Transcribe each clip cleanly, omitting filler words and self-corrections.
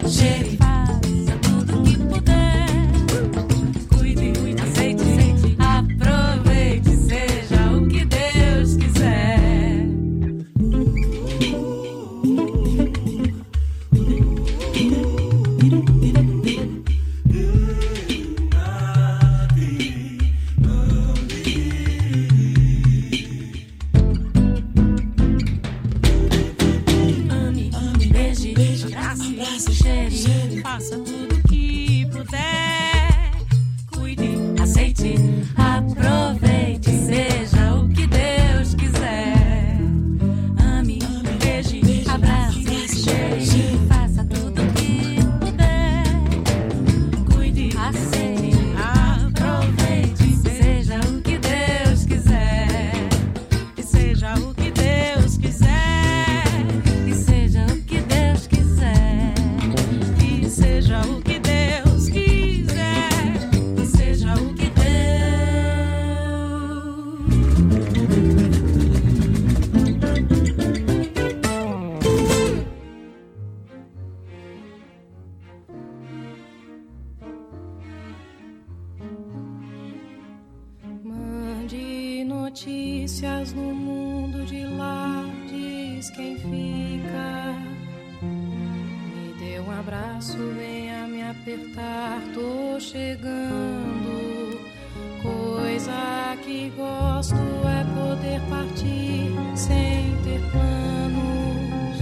Notícias no mundo de lá, diz quem fica. Me dê um abraço, venha me apertar, tô chegando. Coisa que gosto é poder partir sem ter planos.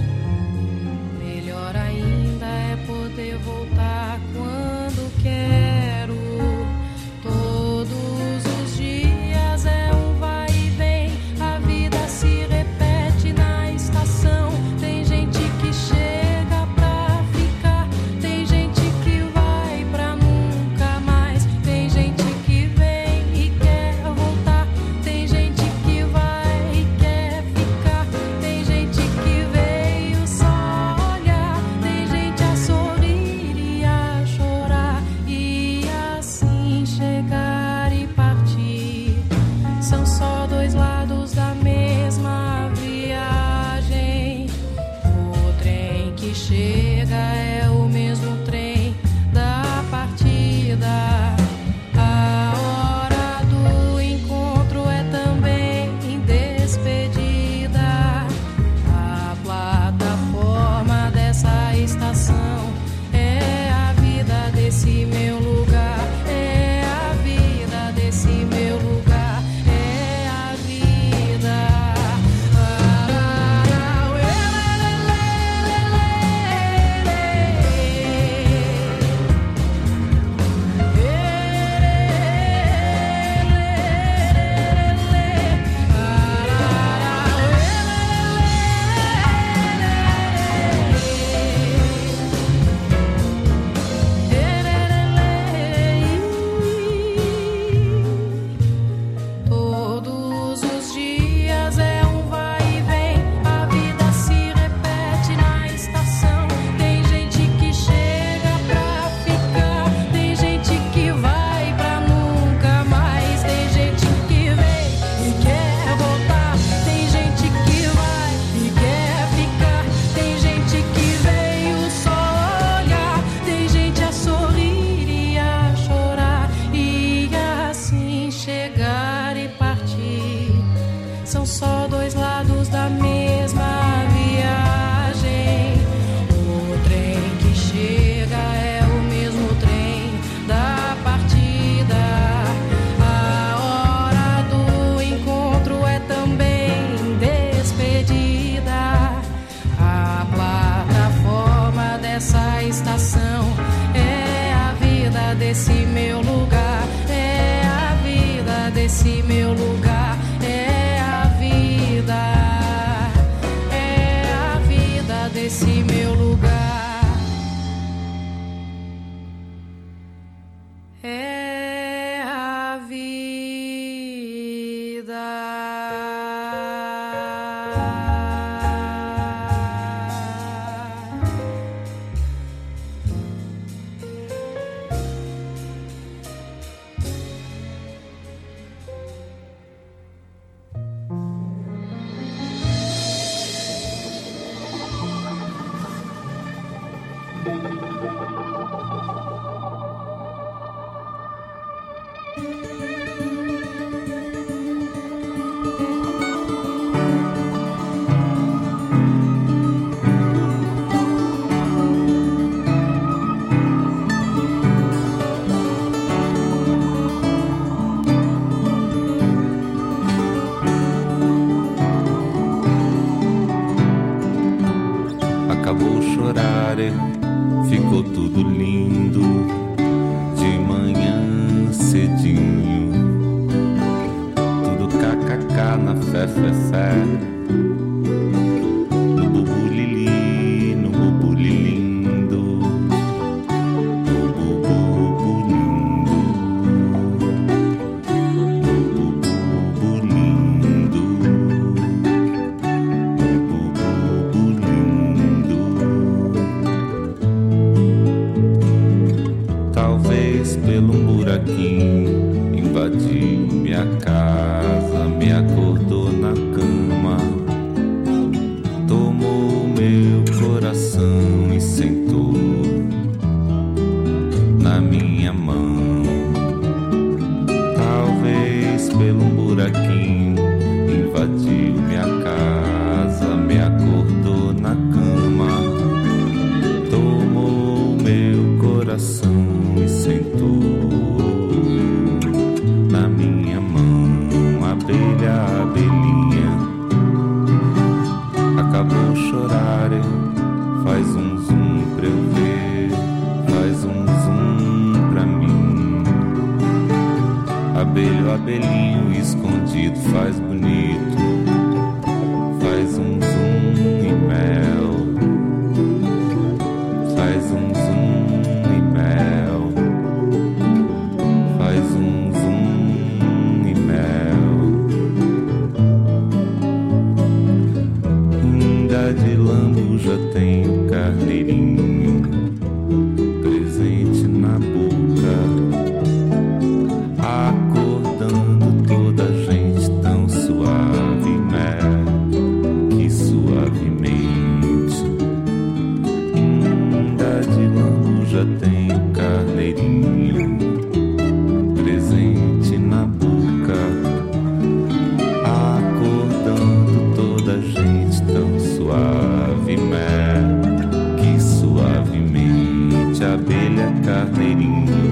Melhor ainda é poder voltar quando quero. Todos os dias é um vai e vem, a vida se repete na estação. Tem gente que chega pra ficar, tem gente que vai pra nunca mais. Tem gente que vem e quer voltar, tem gente que vai e quer ficar. Tem gente que veio só olhar, tem gente a sorrir e a chorar, e assim chegar e partir. São só dois lados da mesma viagem. O trem que chega é o mesmo trem da partida. A hora do encontro é também despedida. A plataforma dessa estação é a vida desse meu lugar. É a vida desse meu lugar. É a vida. Todos os dias é um vai e vem, a vida se repete na estação. Tem gente que chega pra ficar, tem gente que vai pra nunca mais. Tem gente que vem e quer voltar, tem gente que vai e quer ficar. Tem gente que veio só olhar, tem gente a sorrir e a chorar, e assim chegar e partir. São só dois lados da mesma viagem. O trem que chega é o mesmo trem da partida. A hora do encontro é também despedida. A plataforma dessa estação é a vida desse meu lugar. É a vida desse meu lugar. É a vida. É a vida desse meu lugar. É a vida. ficou tudo lindo de manhã cedinho. Tudo kkk na fé, fé, fé. No bubu lili, no bubu lindo. No bubu lindo. No bubu lindo. No bubu lindo. Talvez pelo buraquinho invadiu minha casa, me acordou na cama, tomou meu coração e sentou na minha mão. Talvez pelo buraquinho invadiu minha casa, me acordou na cama, tomou meu coração e sentou na minha mão. Abelha, abelhinha, acabou chorar, faz um zoom pra eu ver, faz um zoom pra mim. Abelho, abelhinho escondido, faz bonito, faz um zoom e mel, faz um zoom e mel, faz um zoom e mel. Ainda de lambuja tem o carneirinho presente na boca, acordando toda a gente tão suave, né? Que suavemente. Ainda de lambuja tem o carneirinho presente na boca, acordando toda a gente tão suave, né? Que suavemente. Abelha, carneirinho,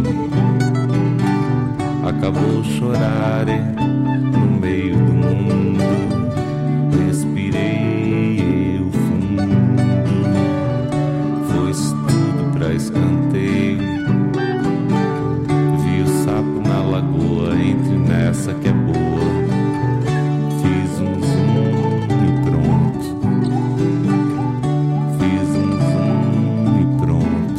acabou chorar no meio do mundo. Respirei eu fundo, foi-se tudo pra escanteio. Vi o sapo na lagoa, entre nessa que é boa. Fiz um zoom e pronto. Fiz um zoom e pronto.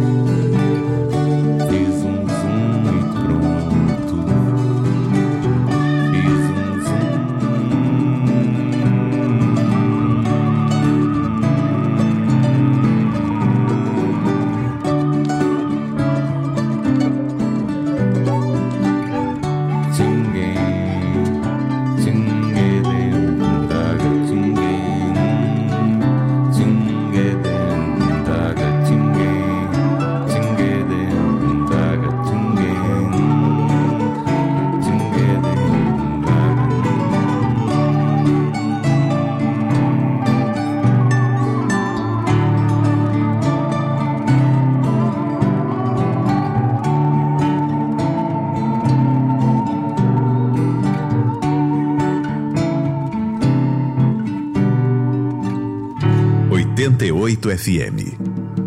Fiz um zoom e pronto. Fiz um zoom. FM.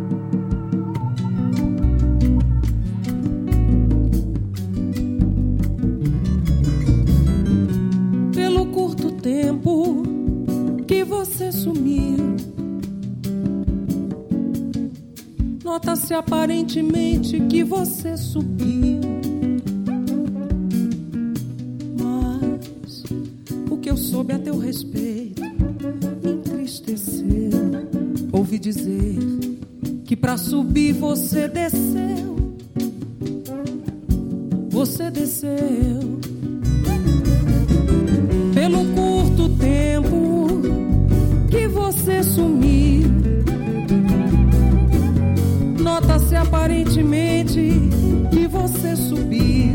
Pelo curto tempo que você sumiu, nota-se aparentemente que você subiu. Mas o que eu soube a teu respeito me entristeceu. Ouvi dizer que pra subir você desceu. Você desceu. Pelo curto tempo que você sumiu, nota-se aparentemente que você subiu.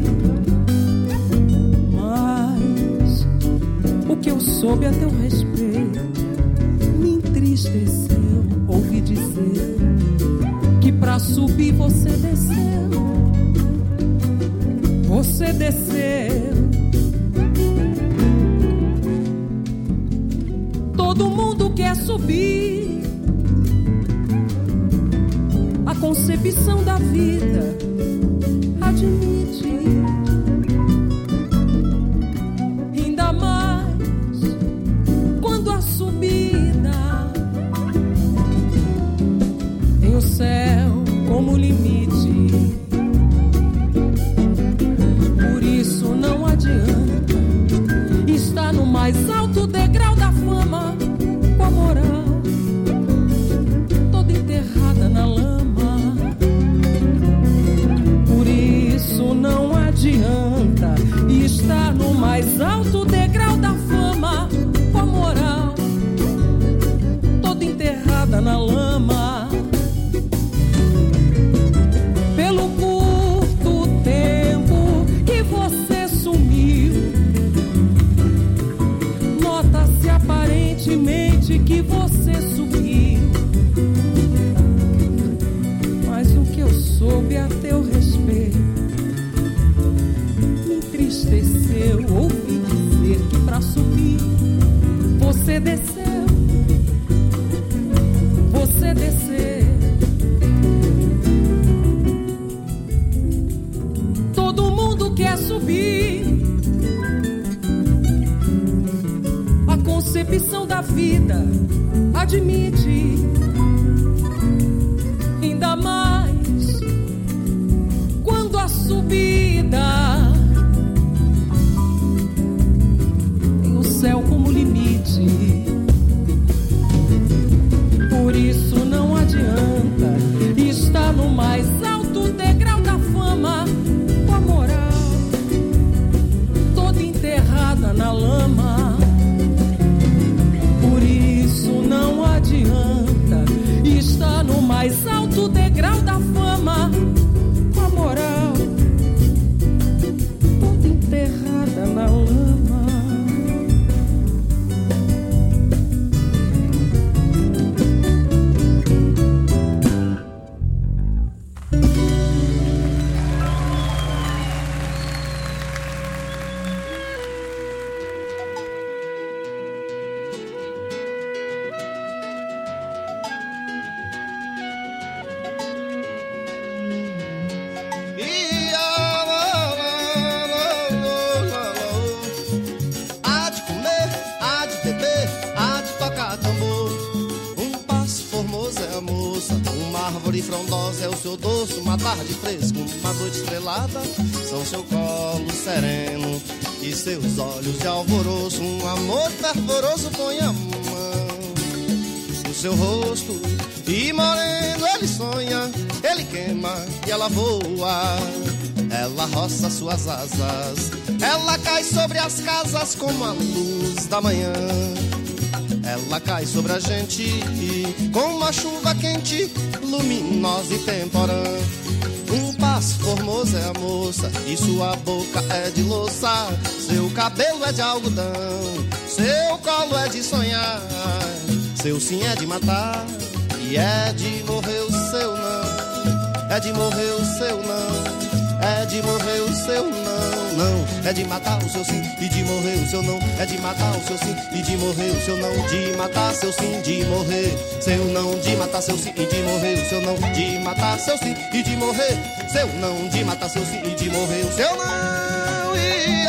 Mas o que eu soube a teu respeito me entristeceu. Ouvi dizer que pra subir você desceu. Você desceu. Todo mundo quer subir, concepção da vida admite, ainda mais quando a subida tem o céu como limite. Por isso não adianta estar no mais alto degrau da fama com a moral toda enterrada na lama. Por isso não adianta estar no mais alto degrau da fama com a moral toda enterrada na lama. Pelo curto tempo que você sumiu, nota-se aparentemente que você subiu. Mas o que eu soube a teu respeito me entristeceu. Ouvi dizer que pra subir você desceu, você desceu. Todo mundo quer subir. A concepção da vida admite, ainda mais quando a subida tem o céu como limite. Por isso não adianta estar no mais alto degrau da fama com a moral toda enterrada na lama. Por isso não adianta estar no mais alto degrau da fama com a moral toda enterrada na lama. Há de comer, há de beber, há de tocar tambor. Um passo formoso é a moça, uma árvore frondosa é o seu dorso, uma tarde fresca, uma noite estrelada são seu colo sereno e seus olhos de alvoroço. Um amor fervoroso põe a mão no seu rosto e moreno ele sonha, ele queima e ela voa. Ela roça suas asas, ela cai sobre as casas como a luz da manhã. Ela cai sobre a gente com uma chuva quente, luminosa e temporã. Um passo formoso é a moça e sua boca é de louça. Seu cabelo é de algodão, seu colo é de sonhar. Seu sim é de matar e é de morrer o seu não. É de morrer o seu não. É de morrer o seu não, não. É de matar o seu sim e de morrer o seu não. É de matar o seu sim e de morrer o seu não. De matar seu sim, de morrer seu não. De matar seu sim e de morrer o seu não. De matar seu sim e de morrer seu não. De matar seu sim e de morrer o seu não. E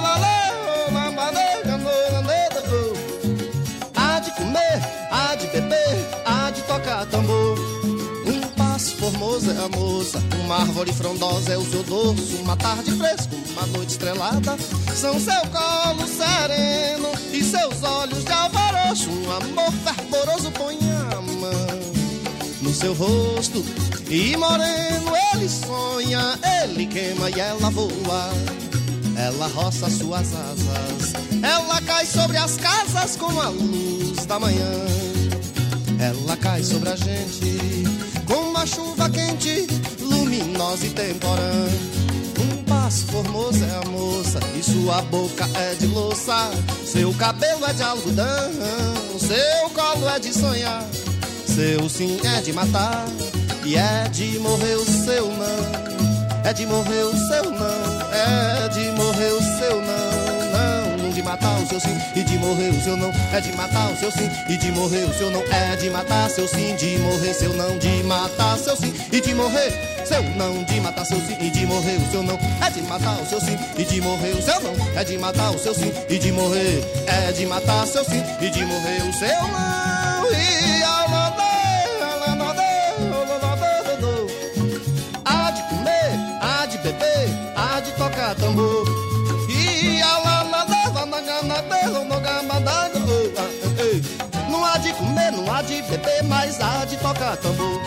há de comer, há de beber, há de tocar tambor. Formosa é a moça, uma árvore frondosa é o seu dorso, uma tarde fresca, uma noite estrelada são seu colo sereno e seus olhos de alvoroço. Um amor fervoroso põe a mão no seu rosto e moreno ele sonha, ele queima e ela voa. Ela roça suas asas, ela cai sobre as casas como a luz da manhã. Ela cai sobre a gente com uma chuva quente, luminosa e temporã. Um passo formoso é a moça e sua boca é de louça. Seu cabelo é de algodão, seu colo é de sonhar. Seu sim é de matar e é de morrer o seu não. É de morrer o seu não, é de morrer o seu não. Não, não de matar o seu sim e de morrer o seu não. É de matar o seu sim e de morrer o seu não. É de matar seu sim, de morrer seu não. De matar seu sim e de morrer seu não. De matar seu sim e de morrer o seu não. É de matar o seu sim e de morrer o seu não. É de matar o seu sim e de morrer. É de matar seu sim e de morrer o seu não. E há de comer, há de beber, há de tocar tambor. E não há de comer, não há de beber, mas há de tocar tambor.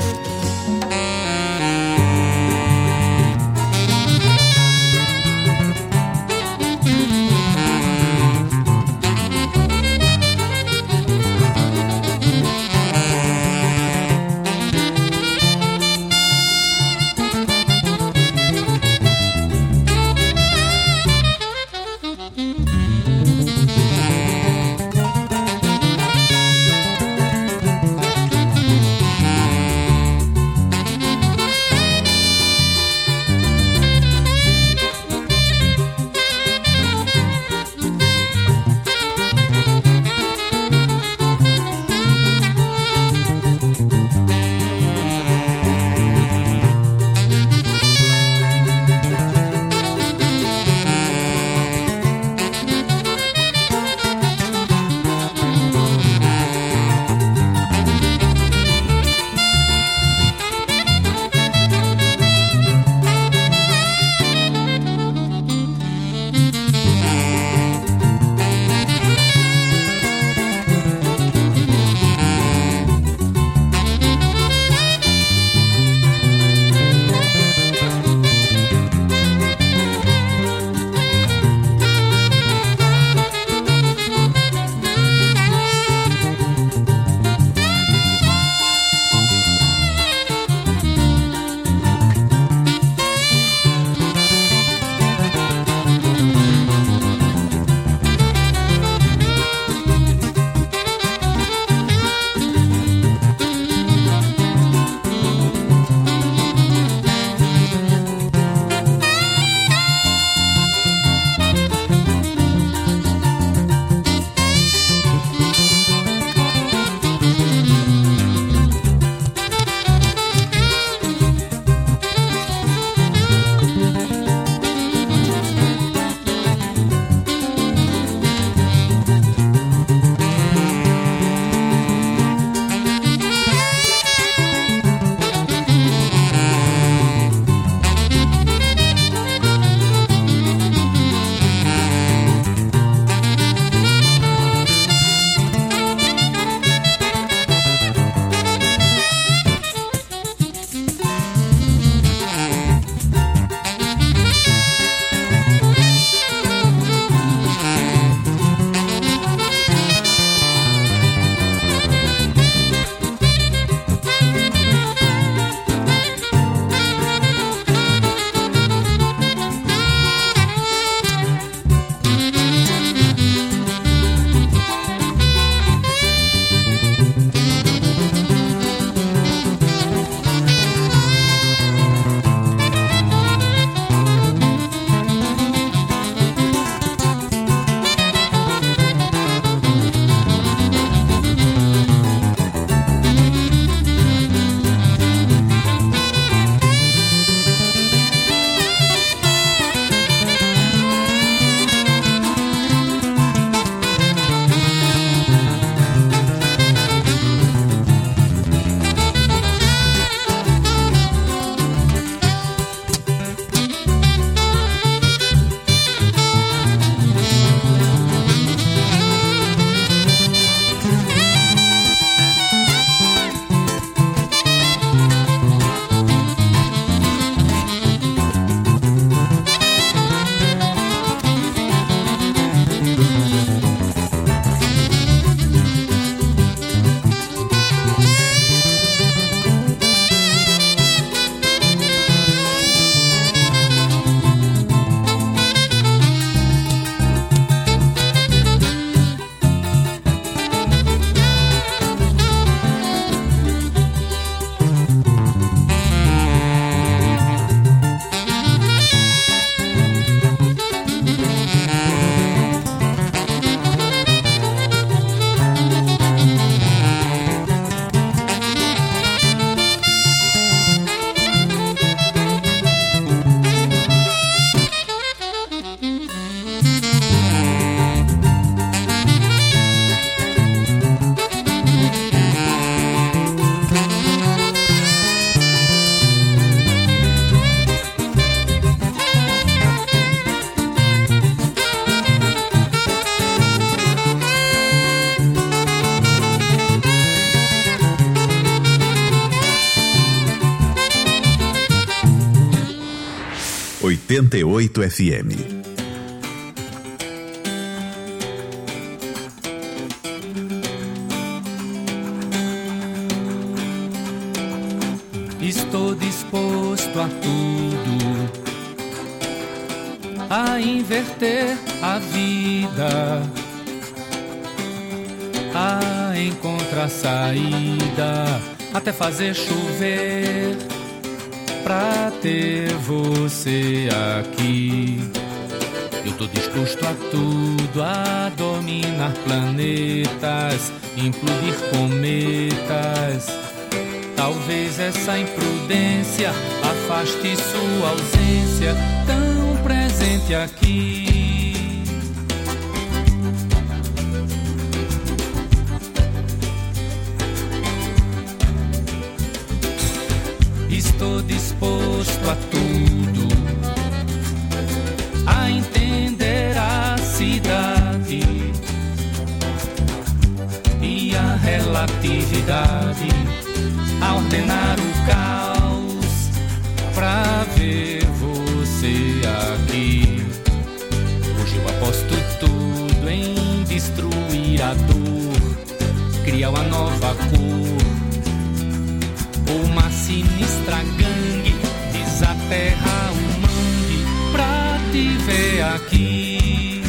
88 FM. Estou disposto a tudo, a inverter a vida, a encontrar saída, até fazer chover pra ter você aqui. Eu tô disposto a tudo, a dominar planetas, implodir cometas. Talvez essa imprudência afaste sua ausência, tão presente aqui. Estou disposto a tudo, a entender a cidade e a relatividade, a ordenar o caos pra ver você aqui. Hoje eu aposto tudo em destruir a dor, criar uma nova cor, uma sinistra gangue, desaterrar o mangue pra te ver aqui.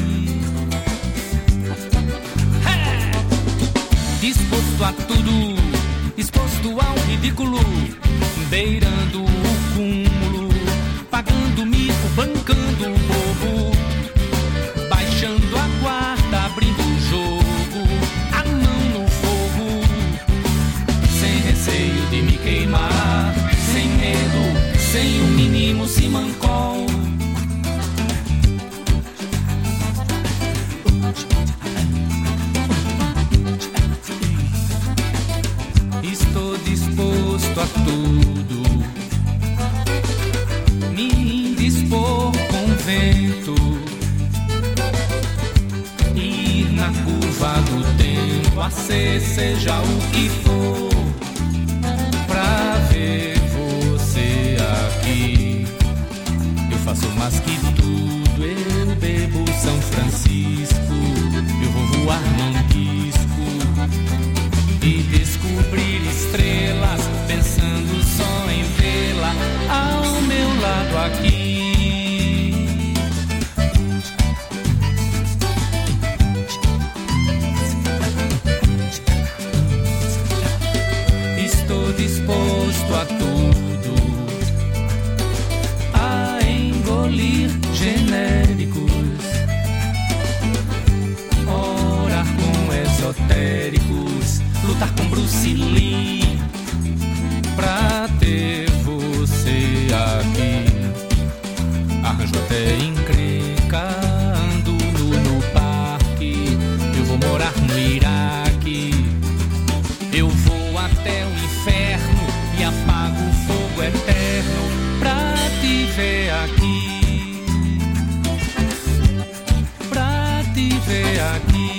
Disposto a tudo, exposto ao ridículo, beirando o cúmulo, pagando mico, bancando o bobo, baixando a guarda, abrindo o jogo, a mão no fogo, sem receio de me queimar, sem medo, sem o mínimo simancol. Estou disposto a tudo, me indispor com o vento, ir na curva do tempo, a ser seja o que for, pra ver você aqui. Eu faço mais que tudo, eu bebo São Francisco, eu vou voar manguisco e descobrir estrelas, pensando só em vê-la ao meu lado aqui. Estou disposto a tudo, a engolir genéricos, orar com esotéricos, lutar com Bruce Lee pra ter você aqui. Arranjo até encrenca, ando no parque, eu vou morar no Iraque, eu vou até o inferno e apago o fogo eterno pra te ver aqui, pra te ver aqui,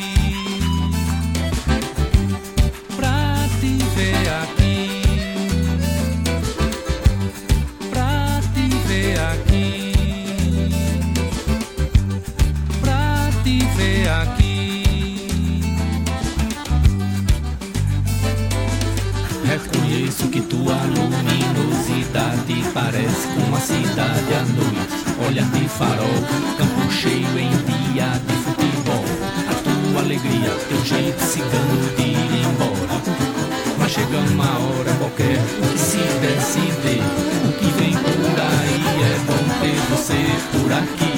pra te ver aqui, pra te ver aqui, pra te ver aqui. Reconheço que tua luminosidade parece com uma cidade à noite, olhar de farol, campo cheio em dia de futebol, a tua alegria, teu jeito cigano de ir embora. Mas chega uma hora qualquer, o que se decide, o que vem por aí é bom ter você por aqui.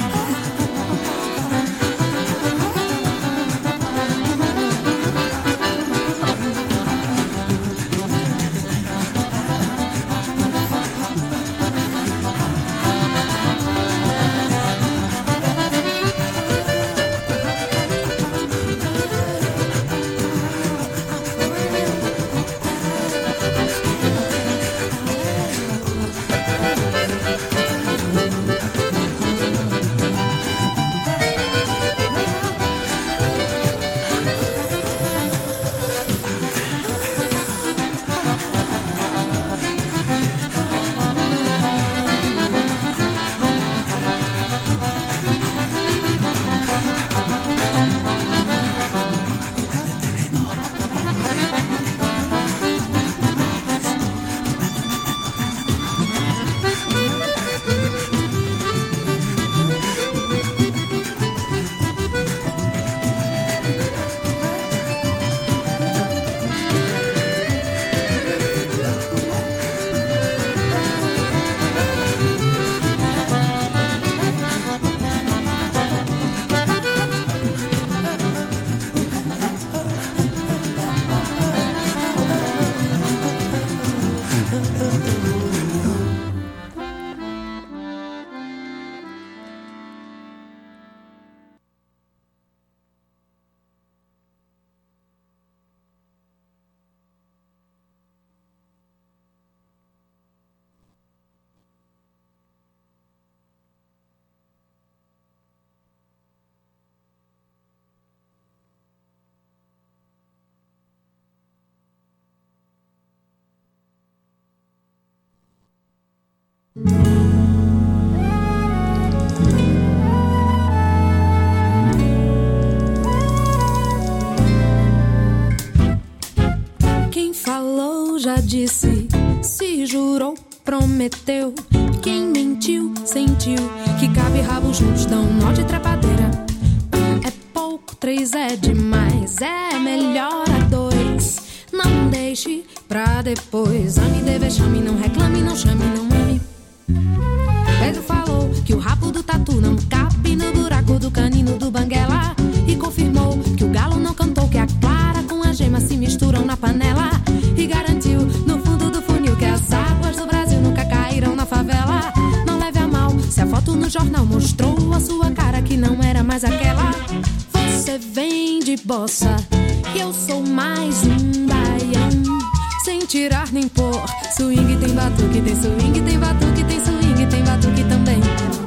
disse, se jurou, prometeu. Quem mentiu, sentiu que cabe rabo juntos, dão nó de trepadeira. Um é pouco, 3 é demais, é melhor a 2. Não deixe pra depois. Ame, dê vexame, não reclame, não chame, não ame. Pedro falou que o rabo do tatu não cabe no buraco do canino do banguela. E confirmou que o galo não cantou, que a clara com a gema se misturam na panela. E garantiu no fundo do funil que as águas do Brasil nunca caíram na favela. Não leve a mal se a foto no jornal mostrou a sua cara que não era mais aquela. Você vem de bossa e eu sou mais um baião, sem tirar nem pôr. Swing tem batuque, tem swing, tem batuque, tem swing, tem batuque também.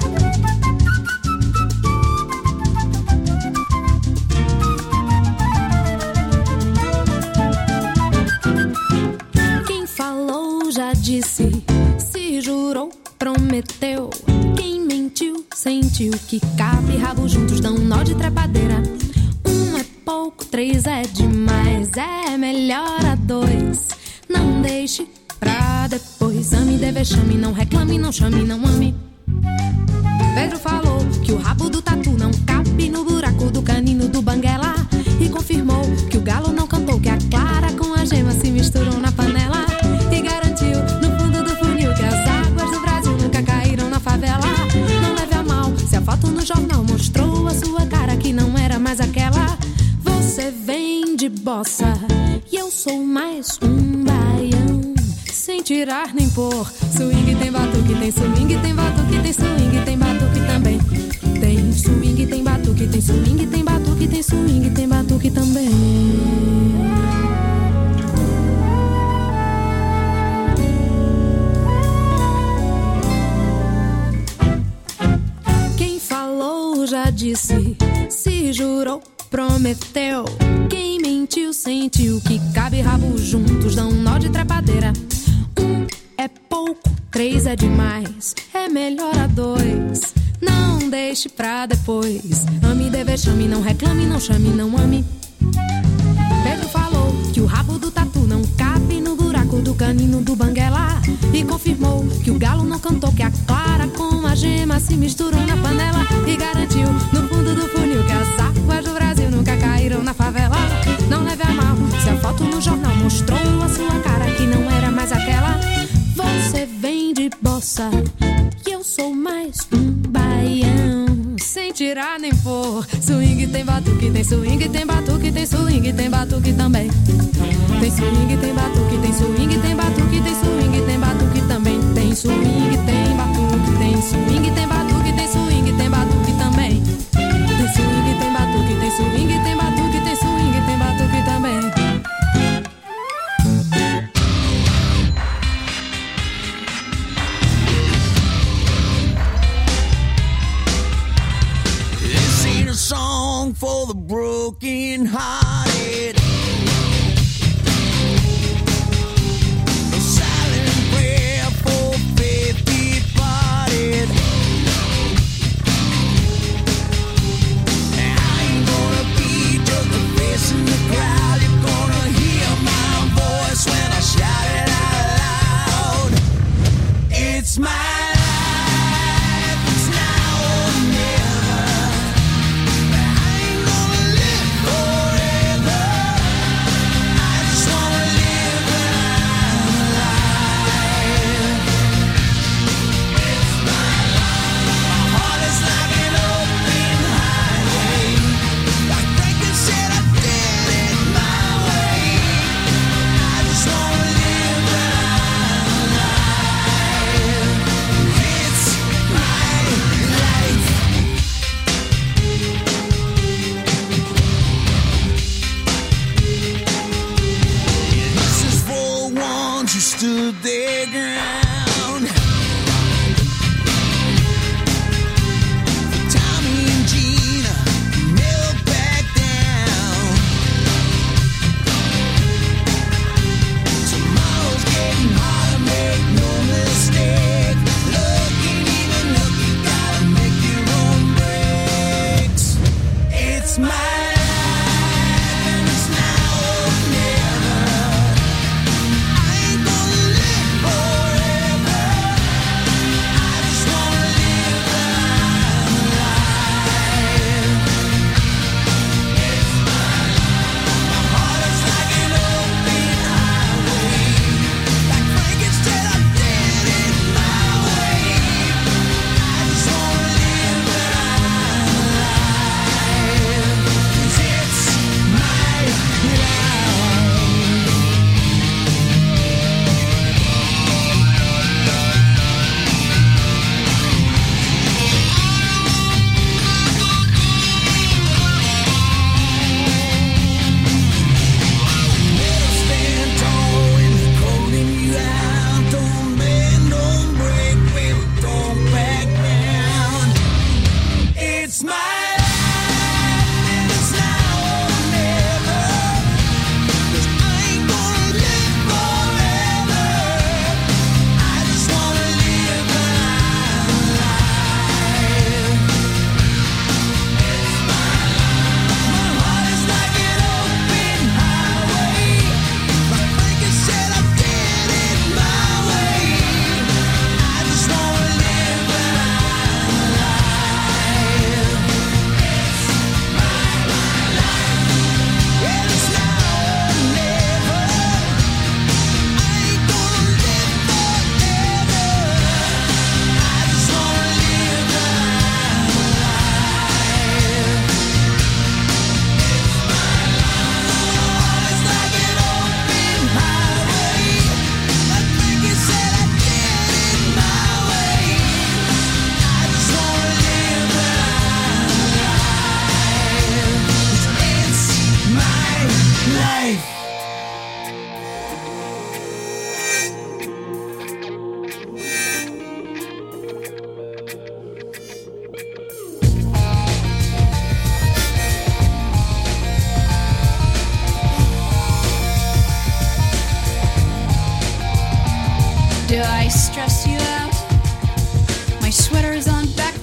Quem falou já disse, se jurou, prometeu. Quem mentiu, sentiu que cabe rabo juntos, dão nó de trepadeira. 1 é pouco, 3 é demais, é melhor a 2. Não deixe pra depois. Ame, dê vexame, não reclame, não chame, não ame. Pedro falou que o rabo do tatu não cabe no buraco do canino do banguela. E confirmou que o galo não cantou, que a clara com a gema se misturam na panela. E garantiu no fundo do funil que as águas do Brasil nunca caíram na favela. Não leve a mal se a foto no jornal mostrou a sua cara que não era mais aquela. Você vem de bossa e eu sou mais um baião, sem tirar nem pôr. Swing tem batuque, tem swing, tem batuque, tem swing, tem batuque também. Tem swing, tem batuque, tem swing, tem batuque, tem swing, tem batuque também. Quem falou já disse, se jurou, prometeu. Quem mentiu, sentiu que cabe rabo juntos, dão nó de trepadeira. 1 é pouco, 3 é demais, é melhor a 2. Não deixe pra depois. Ame, dê vexame, não reclame, não chame, não ame. Pedro falou que o rabo do tatu não cabe no buraco do canino do banguela. E confirmou que o galo não cantou, que a clara com a gema se misturam na panela. E garantiu no fundo do funil que as águas do Brasil nunca caíram na favela. Não leve a mal se a foto no jornal mostrou a sua cara que não era mais aquela. Você vem de bossa e eu sou mais um baião, sem tirar nem pôr. Swing tem batuque, tem swing, tem batuque, tem swing, tem batuque também. Tem swing, tem batuque, tem swing, tem batuque, tem swing, tem batuque também. Tem swing, tem batuque, tem swing, tem batuque, tem swing, tem batuque também. Tem swing, tem batuque, tem swing, tem batuque, tem swing, tem batuque também. This ain't a song for the broken hearted. A silent prayer for faith departed. I ain't gonna be just a face in the crowd. You're gonna hear my voice when I shout it out loud. It's my life, it's now or never. I ain't gonna live forever.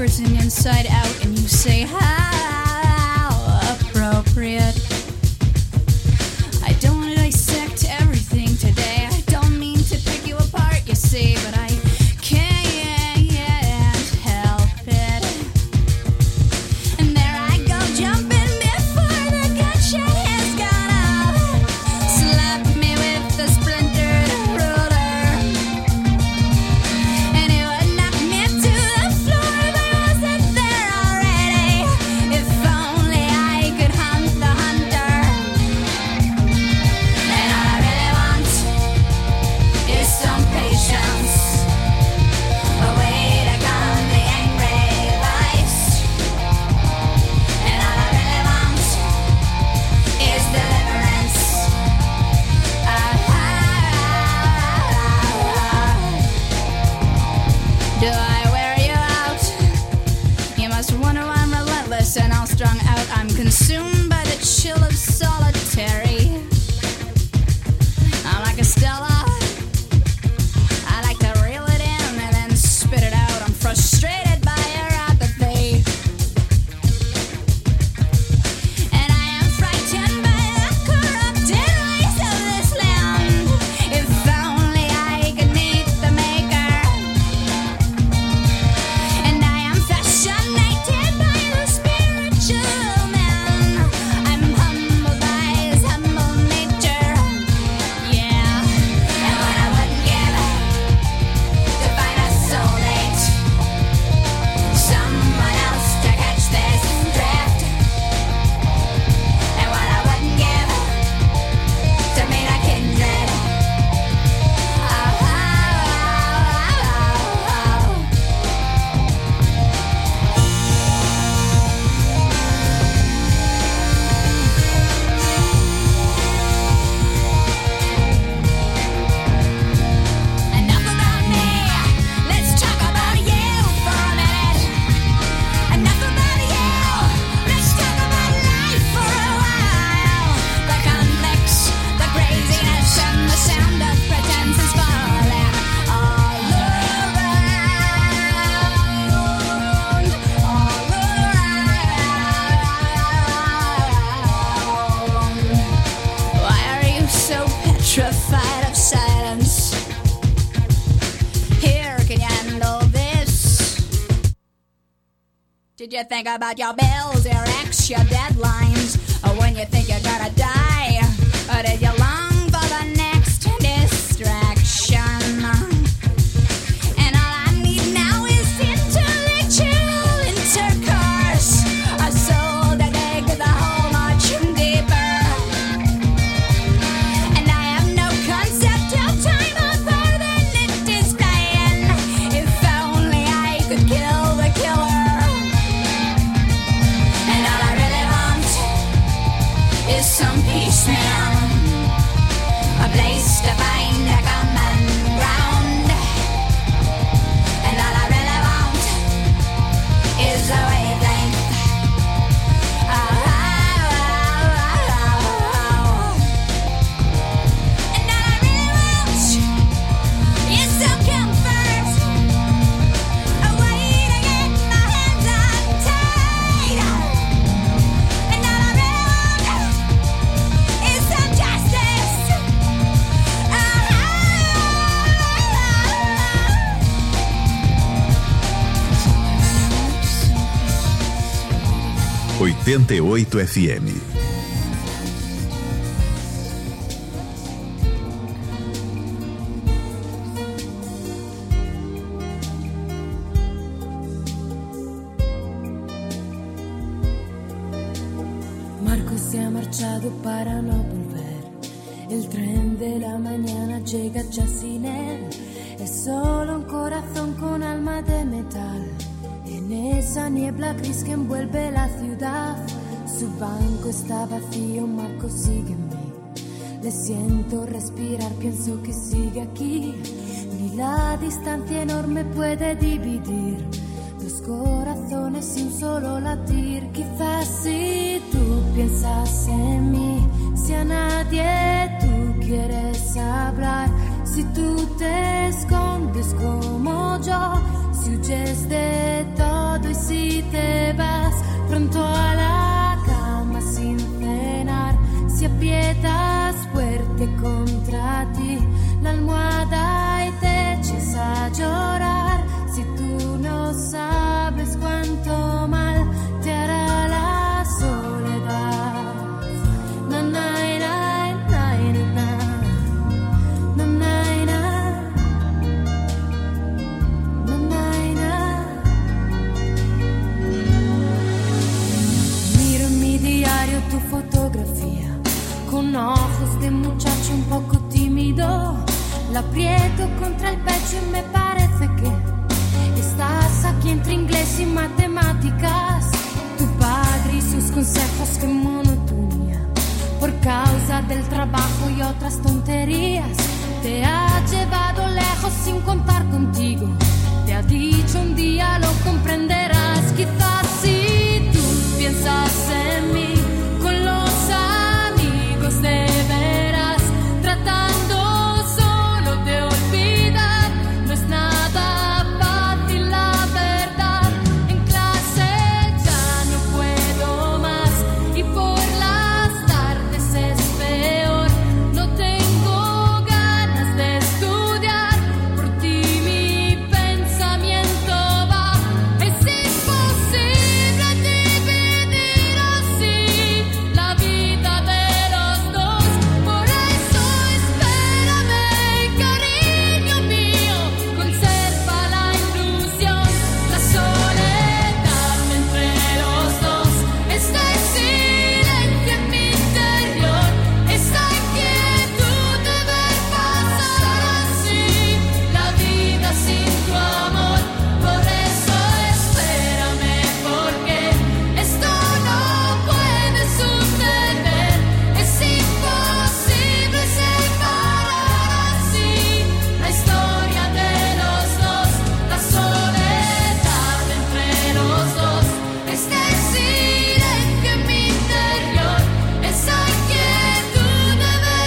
person inside out, and you say, how appropriate. I don't want to dissect everything today. I don't mean to pick you apart, you see, but I can't help it. And there I go, jumping before the gunshot has gone off. Slap me with the splintered ruler, and it would knock me to the floor, but I wasn't there already. If only I could hunt the hunter. And all I really want is some patience, a way to calm the angry voice. And all I really want is deliverance. Do I wear you out? You must wonder why I'm relentless and all strung out. I'm consumed by the chill of solitary. I'm like a Stella. I like to reel it in and then spit it out. I'm frustrated by your apathy, and I am frightened by the corrupted ways of this land. If only I could meet the maker. And I am fascinated by the spiritual man. I'm humbled by his humble nature. Yeah, and what I wouldn't give to find a soulmate, someone else to catch this drift. And what I wouldn't give to meet a kindred. Enough about me. Let's talk about you for a minute. Enough about you. Let's talk about life for a while. The conflicts, the craziness, and the sound of pretense is falling all around. All around. Why are you so petrified of silence? Here, can you handle this? Did you think about your bills, your ex, your deadlines, or when you think you're gonna die? Or did you long for the next distraction? And all I need now is intellectual intercourse, a soul to dig the hole much deeper. And I have no concept of time other than it is flying. If only I could kill the killer. And all I really want is some peace, man. A place to find a common ground. And all I really want is a wavelength. And all I really want is some comfort, a way to get my hands untied. And all I really want is some justice. 88 FM. Marco se ha marchado para no volver. El tren de la mañana llega ya sin él. Es solo un corazón con alma de metal. En esa niebla gris que envuelve la ciudad, su banco está vacío, Marco sigue en mí. Le siento respirar, pienso que sigue aquí. Ni la distancia enorme puede dividir dos corazones y un solo latir. Quizás si tú piensas en mí, si a nadie tú quieres hablar, si tú te escondes como yo, si huyes de todo y hoy si te vas pronto a la cama sin cenar, si aprietas fuerte contra ti la almohada y te echas a llorar, si tú no sabes cuánto mal te hará la soledad. Na, na, na, na, na, na, na, na, na, na. Miro en mi diario tu fotografía con ojos de muchacho un poco tímido. La aprieto contra el pecho y me parece que estás aquí entre inglés y matemáticas. Tu padre y sus consejos, qué monotonía. Por causa del trabajo y otras tonterías, te ha llevado lejos sin contar contigo. Te ha dicho un día lo comprenderás. Quizás si tú piensas en mí con los amigos de veras, tratando solo de olvidar, no es nada fácil la verdad. En clase ya no puedo más y por las tardes es peor. No tengo ganas de estudiar, por ti mi pensamiento va. Es imposible dividir así la vida de los dos. Por eso espérame, cariño mío, conserva la ilusión, la soledad entre los dos. Este silencio en mi interior, esta inquietud de ver pasar así la vida sin tu amor. Por eso espérame, porque esto no puede suceder. Es imposible separar así la historia de los dos, la soledad entre los dos. Este silencio en mi interior, esa inquietud de ver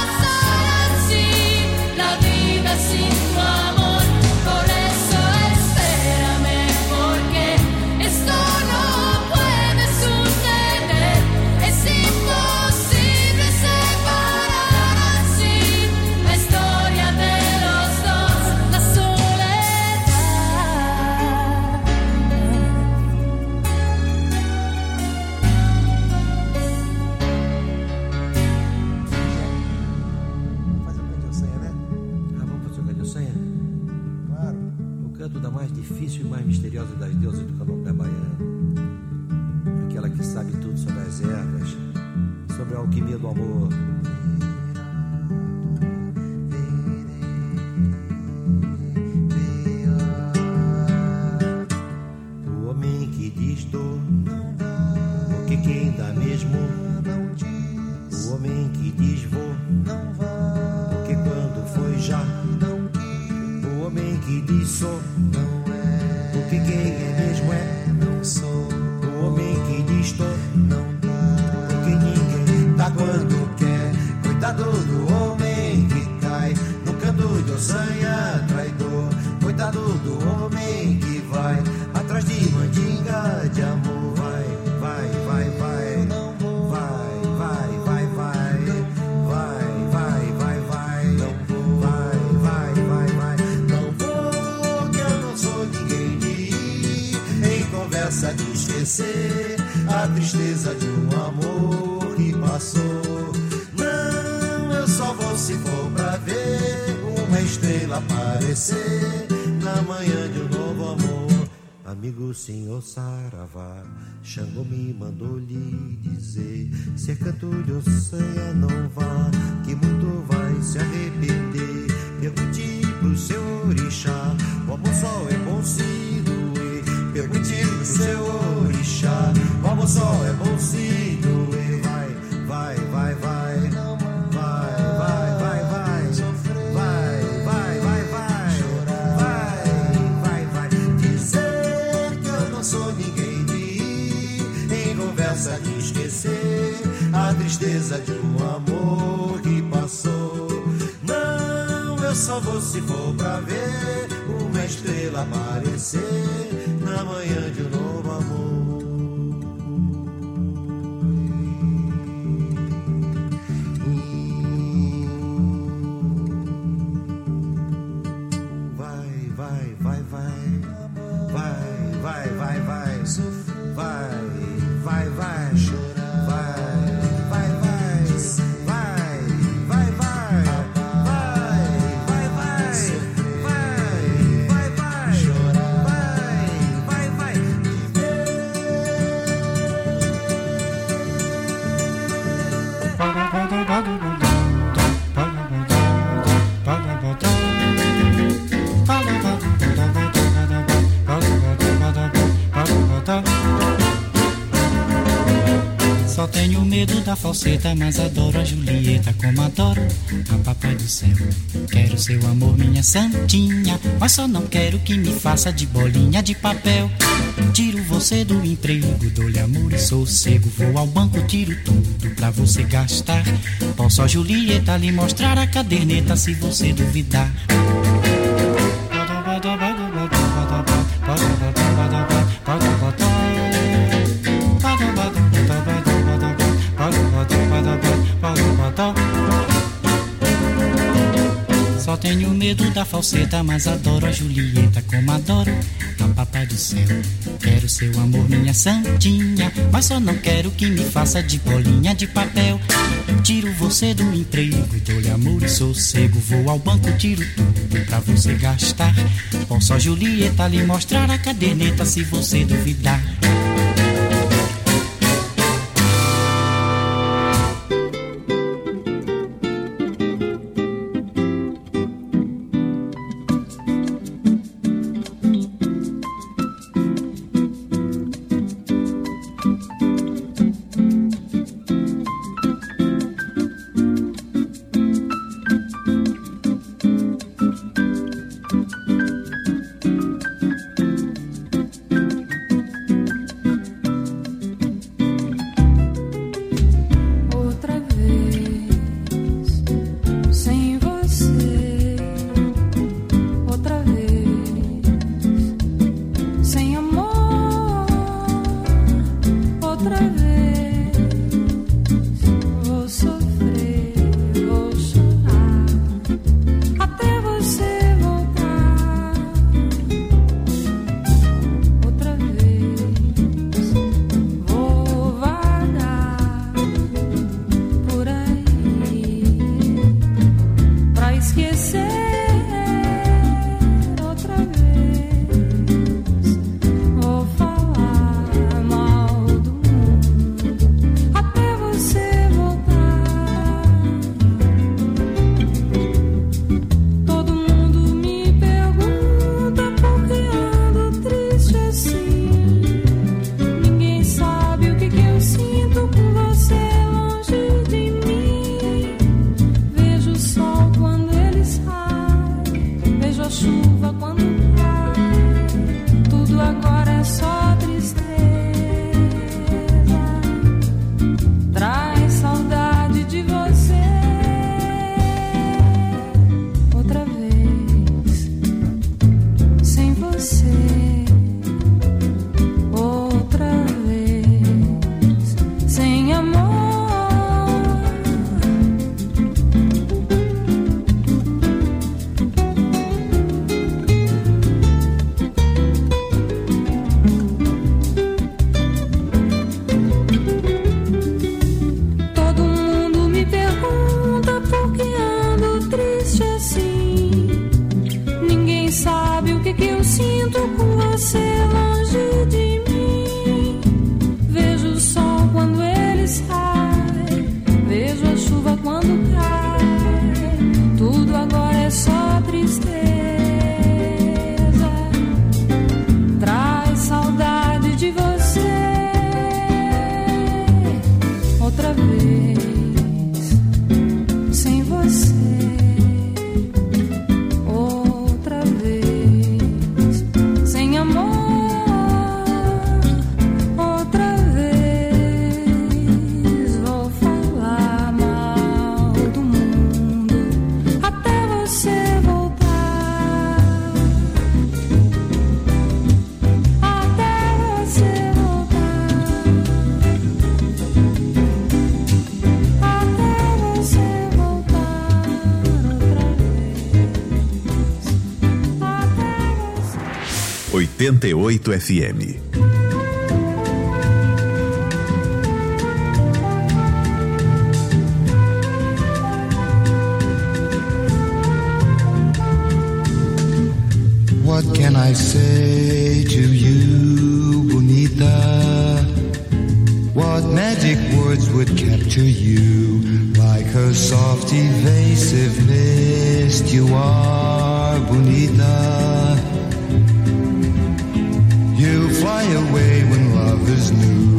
pasar así la vida sin tu amor. Por eso espérame, porque esto no puede suceder. Es imposible separar así la historia de los dos, la soledad. Fazer o Cadioceia, né? Ah, vamos fazer o Cadioceia? Claro. O canto da mais difícil e mais misteriosa das deusas do candomblé baiano. Aquela que sabe tudo sobre as ervas, sobre a alquimia do amor. O homem que diz dor, porque quem dá mesmo. O homem que diz vou, porque quando foi já. O homem que diz sou, porque quem é mesmo é. O homem que diz tô, porque ninguém dá quando quer. Coitado do homem que cai no canto de ossanha traidor. Coitado do homem que vai atrás de mandinga de amor. Vai, vai, vai, vai. Vai, vai, vai, vai. Vai, vai, vai, vai. Vai, vai, vai, vai. Não vou, que eu não sou ninguém de ir em conversa de esquecer a tristeza de um amor que passou. Não, eu só vou se for pra ver uma estrela aparecer na manhã de um novo amor. Amigo senhor Saravá, Xangô me mandou lhe dizer: se é canto de ossanha não vá, que muito vai se arrepender. Pergunte pro seu orixá, o amor só é bom se doer. Pergunte pro seu orixá, o amor só é bom se doer. Vai, vai, vai, vai. Vai, vai, vai, vai. Vai, vai, vai, vai. Vai, vai, vai. Dizer que eu não sou ninguém de ir em conversa de esquecer a tristeza de um amor que passou. Não, eu só vou se for pra ver uma estrela aparecer na manhã de um novo amor. Só tenho medo da falseta, mas adoro a Julieta como adoro a papai do céu. Quero seu amor, minha santinha, mas só não quero que me faça de bolinha de papel. Tiro você do emprego, dou-lhe amor e sossego. Vou ao banco, tiro tudo pra você gastar. Posso a Julieta lhe mostrar a caderneta se você duvidar. Só tenho medo da falseta, mas adoro a Julieta como adoro a papai do céu. Quero seu amor, minha santinha, mas só não quero que me faça de bolinha de papel. Tiro você do emprego, dou-lhe amor e sossego. Vou ao banco, tiro tudo pra você gastar. Posso a Julieta lhe mostrar a caderneta se você duvidar. Que eu sinto com 88 FM. What can I say to you, Bonita? What magic words would capture you? Like a soft evasive mist you are, Bonita. You fly away when love is new.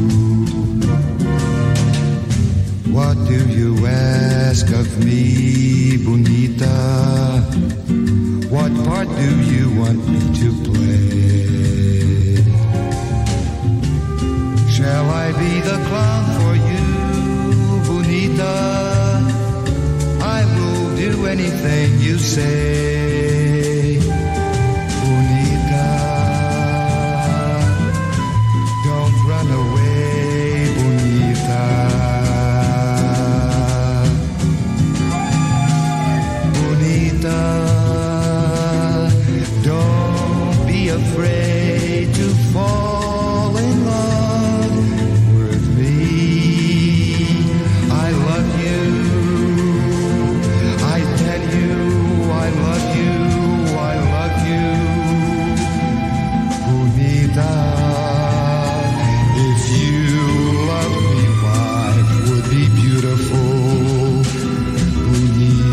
What do you ask of me, Bonita? What part do you want me to play? Shall I be the clown for you, Bonita? I will do anything you say, Bonita. Don't run away, Bonita. Bonita. Afraid to fall in love with me. I love you. I tell you I love you. I love you, Bonita. If you love me, life would be beautiful, Bonita.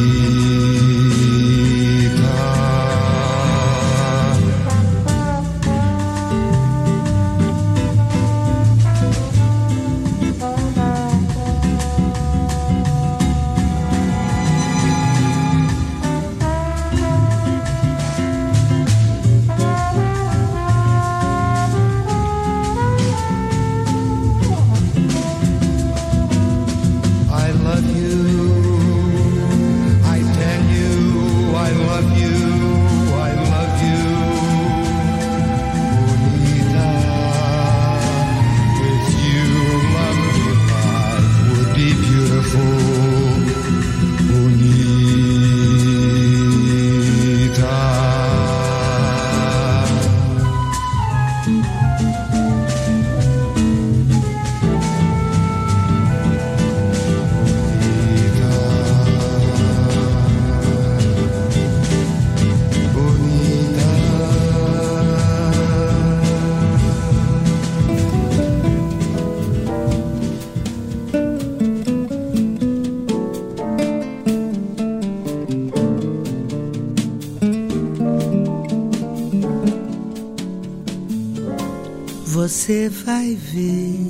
Você vai ver,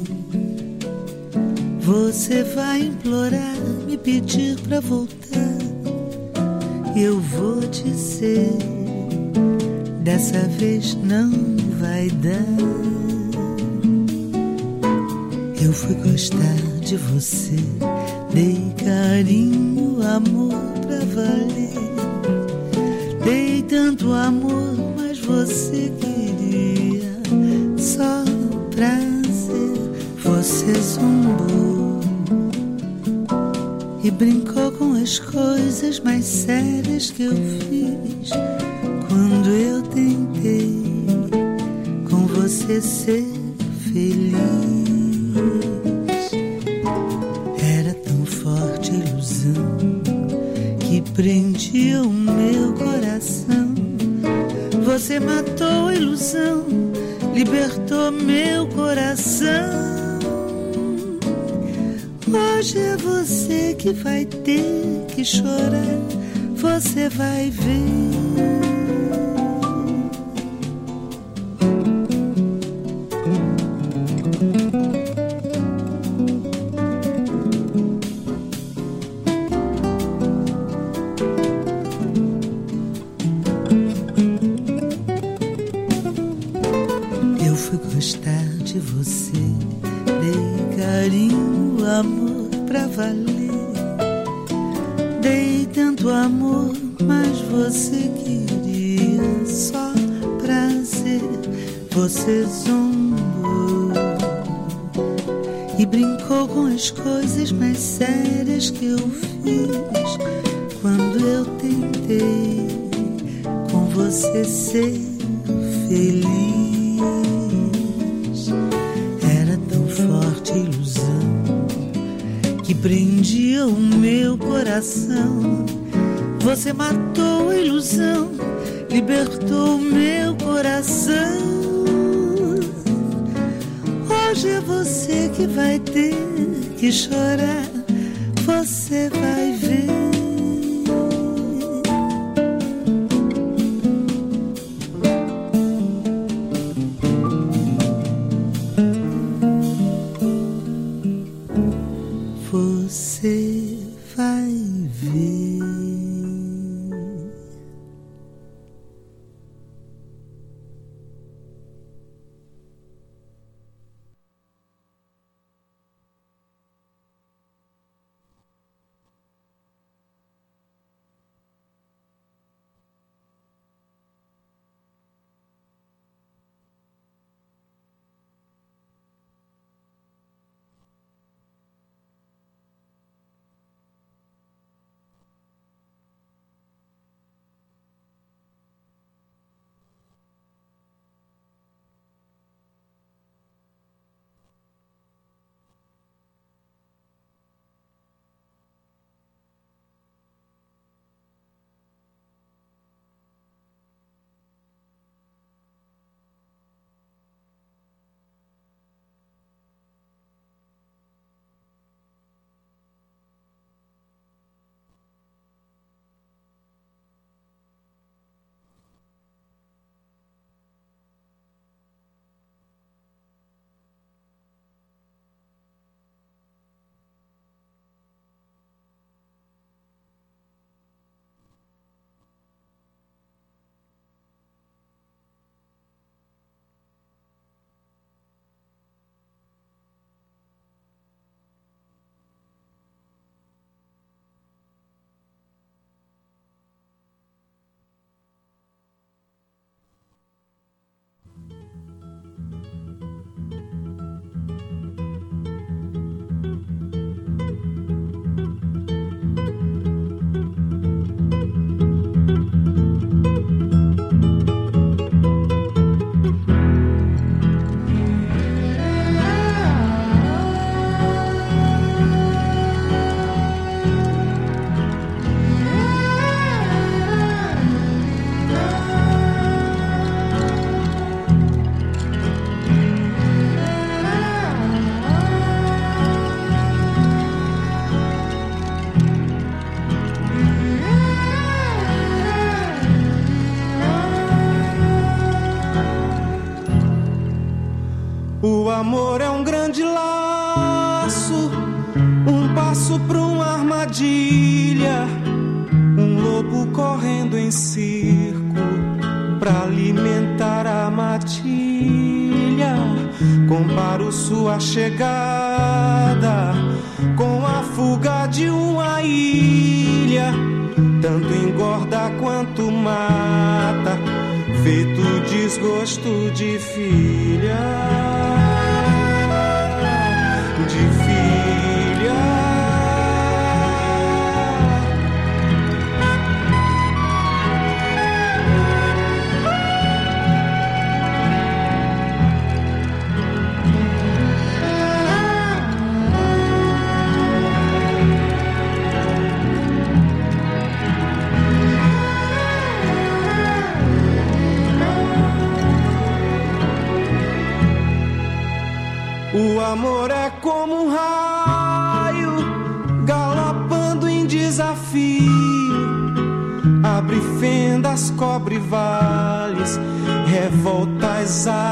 você vai implorar, me pedir pra voltar. Eu vou dizer, dessa vez não vai dar. Eu fui gostar de você, dei carinho, amor pra valer. Dei tanto amor, mas você queria só prazer. Você zombou e brincou com as coisas mais sérias que eu fiz quando eu tentei com você ser feliz. Era tão forte a ilusão que prendia o meu coração. Você matou a ilusão, libertou meu coração. Hoje é você que vai ter que chorar, você vai ver. Eu fui gostar de você, dei carinho, amor pra valer. Dei tanto amor, mas você queria só prazer. Você zombou e brincou com as coisas mais sérias que eu fiz quando eu tentei com você ser feliz. Era tão forte a ilusão que prendia o meu coração. Você matou a ilusão, libertou o meu coração. Hoje é você que vai ter que chorar, você vai ver. Você vai ver. O amor é um grande laço, um passo pra uma armadilha, um lobo correndo em circo pra alimentar a matilha. Comparo sua chegada com a fuga de uma ilha, tanto engorda quanto mata, feito desgosto de filha. De filha. O amor é como um raio, galopando em desafio, abre fendas, cobre vales, revolta as